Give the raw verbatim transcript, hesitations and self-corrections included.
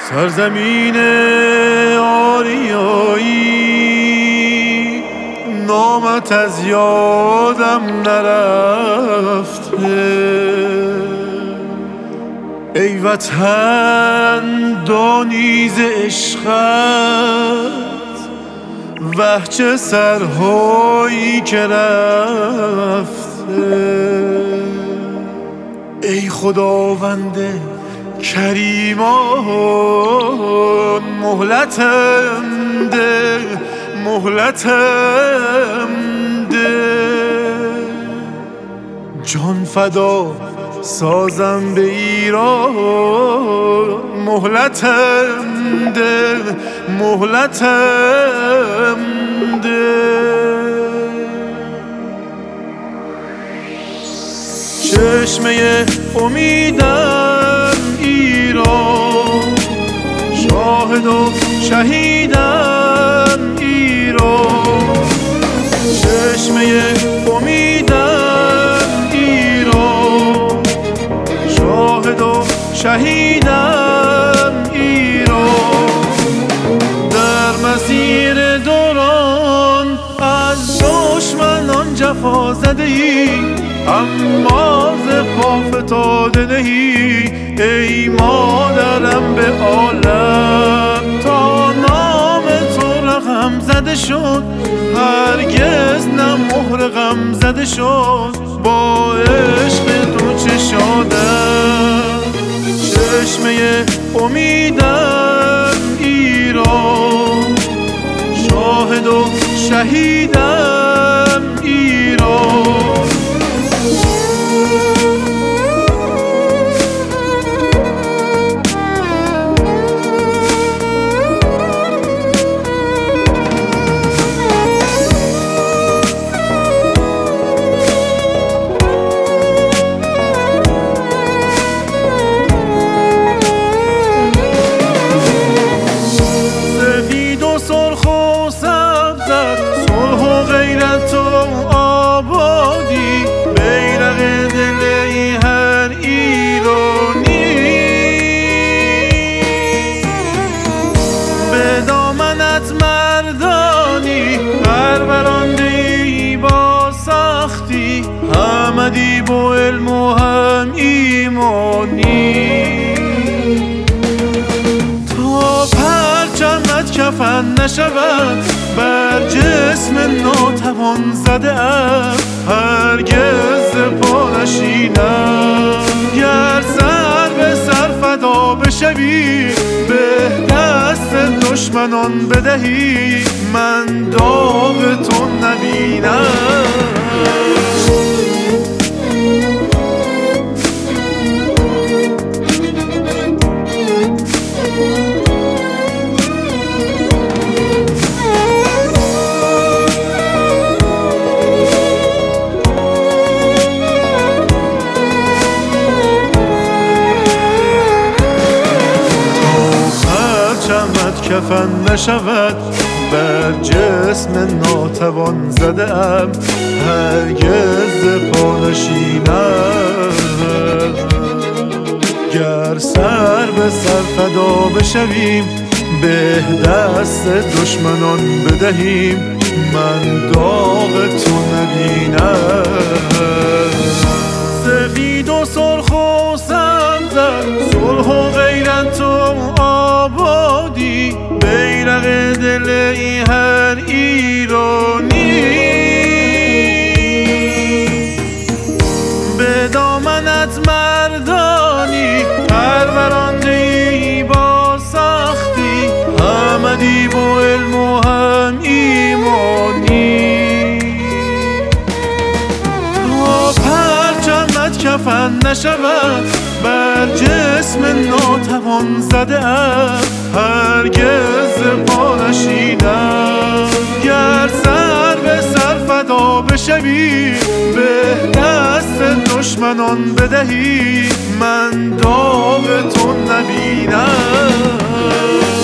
سرزمین آریایی نامت از یادم نرفته. ای وطن دانیز عشقت، وه چه سرهایی که رفته. ای خداوند کریمان مهلتم ده، مهلتم ده. جان فدا سازم به ایران، مهلتم ده، مهلتم ده. چشمه امیدم ایران، شاهد و شهیدم ایران. چشمه امیدم ایران، شاهد و شهیدم ایران. در مسیر دوران از دشمنان جفا زده ای، اما ز پا فتاده نهی. ای مادرم به عالم تا نام تو رقم زده شد، هرگز نه مهر غم زده شد. با عشق تو چه شادم، چشمه امیدم ایران، شاهد و شهیدم ایران. همدی با علم و هم ایمانی، تا پرچمت کفن نشود بر جسم ناتوان زده ام. هرگز پا نشینم گر سر به سر فدا بشوی، به دست دشمنان بدهی من داغ تو نبینم. کفن نشود بر جسم ناتوان زده ام. هرگز پا نشینم گر سر به سر فدا بشویم، به دست دشمنان بدهیم من داغ تو نبینم. سفید و سرخ و سبز، صلح و غیرت و آبادی، بیرق دل هر ایرانی. به دامنت مردانی پرورانده ای با سختی، همدی با علم و هم ایمانی. تا پرچمت کفن نشود بر جسم ناتوان زده ام. هرگز پا نشینم گر سر به سر فدا بشوی، به دست دشمنان بدهی من داغ تو نبینم.